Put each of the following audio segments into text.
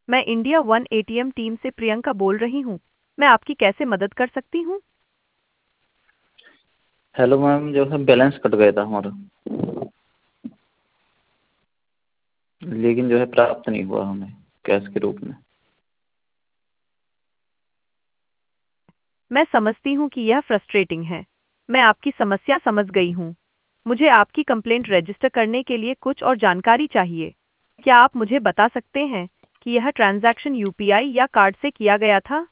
मैं India one ATM team से प्रियंका बोल रही हूँ। मैं आपकी कैसे मदद कर सकती हूँ? हेलो मैम, जो है बैलेंस कट गया था हमारा, लेकिन जो है प्राप्त नहीं हुआ हमें कैश के रूप में। मैं समझती हूँ कि यह फ्रस्ट्रेटिंग है। मैं आपकी समस्या समझ गई हूँ। मुझे आपकी कंप्लेंट रजिस्टर करने के लिए कुछ और जानकारी चाहिए। क्या आप मुझे बता सकते हैं कि यह ट्रांजैक्शन यूपीआई या कार्ड से किया गया था?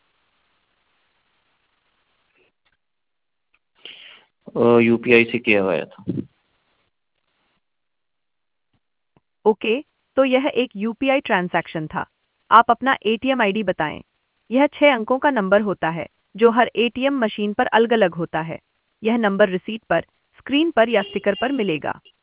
यूपीआई से किया गया था। ओके, तो यह एक यूपीआई ट्रांजैक्शन था। आप अपना एटीएम आईडी बताएं। यह 6 अंकों का नंबर होता है जो हर एटीएम मशीन पर अलग-अलग होता है। यह नंबर रिसीट पर, स्क्रीन पर या स्टिकर पर मिलेगा।